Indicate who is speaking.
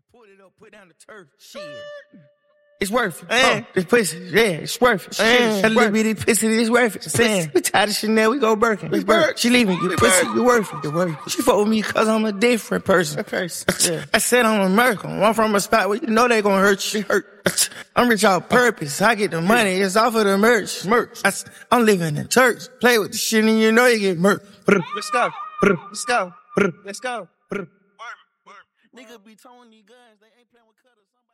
Speaker 1: Pull it up, put down the turf. Shit. It's worth it. This pussy, yeah, it's worth it. That little bitty pussy, it's worth it. We tired of Chanel, we go Birkin. She leaving, you pussy, you worth it. She fuck with me cause I'm a different person. Yeah. I said I'm American. I'm from a spot where you know they gonna hurt you. I'm rich on purpose. I get the money, it's off of the merch. I'm living in church. Play with the shit and you know you get murked. Let's go. Let's go. Let's go. Nigga be towing these guns, they ain't playing with cutters.